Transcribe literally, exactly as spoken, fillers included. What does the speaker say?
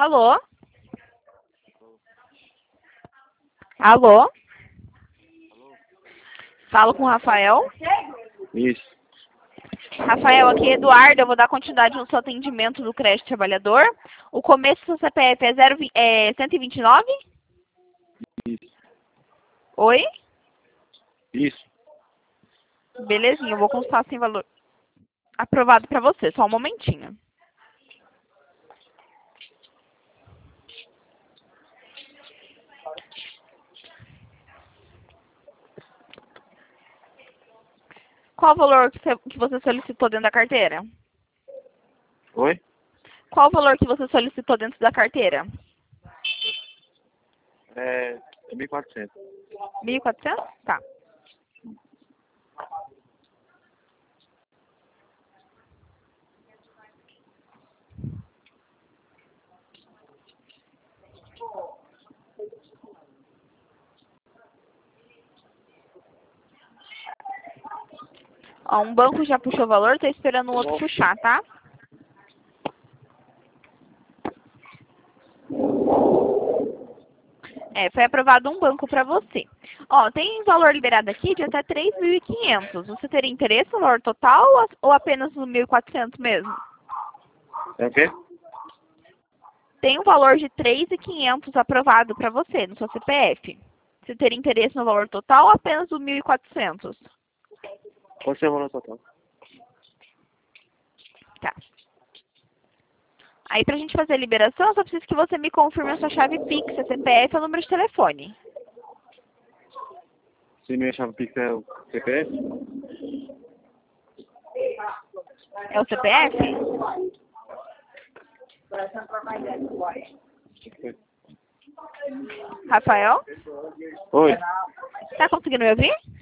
Alô? Alô? Falo com o Rafael. Isso. Rafael, aqui é Eduardo. Eu vou dar continuidade no seu atendimento do crédito trabalhador. O começo do seu C P F é, zero, é cento e vinte e nove? Isso. Oi? Isso. Belezinha, eu vou consultar sem valor aprovado para você. Só um momentinho. Qual o valor que você, que você solicitou dentro da carteira? Oi? Qual o valor que você solicitou dentro da carteira? É, é mil e quatrocentos. mil e quatrocentos? Tá. Ó, um banco já puxou o valor, tô esperando o outro puxar, tá? É, foi aprovado um banco para você. Ó, tem valor liberado aqui de até três mil e quinhentos. Você teria interesse no valor total ou ou apenas no mil e quatrocentos mesmo? É o quê? Tem um valor de três mil e quinhentos aprovado para você no seu C P F. Você teria interesse no valor total ou apenas no mil e quatrocentos? Qual é o valor total? Tá. Aí, pra gente fazer a liberação, eu só preciso que você me confirme a sua chave Pix, a C P F e o número de telefone. Se minha chave Pix é o C P F? É o C P F? Rafael? Oi? Tá conseguindo me ouvir?